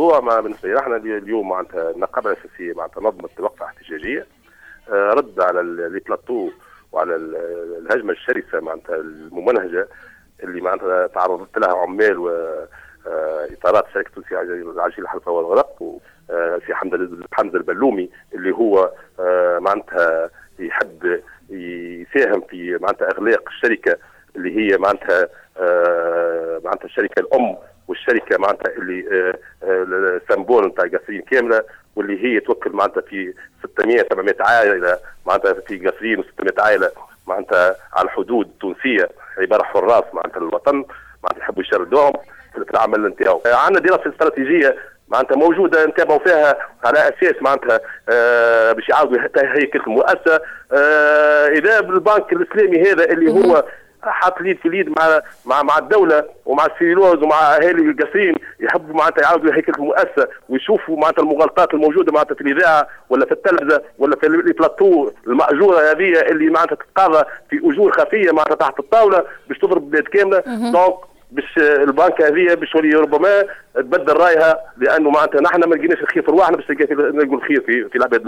الموضوع بالنسبه لنا احنا اليوم معناتها النقابه الاساسيه معناتها نظمت وقفه احتجاجيه رد على لي بلاتو وعلى الهجمه الشرسه معناتها الممنهجه اللي معناتها تعرضت لها عمال واطارات شركه تونسيه عاجل الحرفه والغرق وفي حمزه البلومي اللي هو معناتها يحب يساهم في معناتها اغلاق الشركه اللي هي معناتها الشركه الام والشركه معناتها اللي سامبول نتاع قصرين كامله واللي هي توكل معناتها في 700 عائله معناتها في قصرين و600 عائله معناتها على الحدود التونسيه عباره حراس معناتها الوطن معناتها يحبوا يشردوهم في العمل نتاعو. عندنا دراسه استراتيجيه معناتها موجوده نتابعوا فيها على اساس معناتها باش يعاودوا هيكله المؤسسه اذا بالبنك الاسلامي هذا اللي هو حاط ليد في ليد مع الدوله ومع السيلوز ومع اهالي القصرين يحبوا معناتها يعاودوا هيكله المؤسسه ويشوفوا معناتها المغالطات الموجوده معناتها في الاذاعه ولا في التلفزه ولا في البلاتو الماجوره هذه اللي معناتها تتقاضى في اجور خفيه معناتها تحت الطاوله باش تضرب بلاد كامله. دونك باش البنك هذه باش ربما تبدل رايها لانه معناتها نحن ما لقيناش الخير في رواحنا باش نلقى الخير في العباد.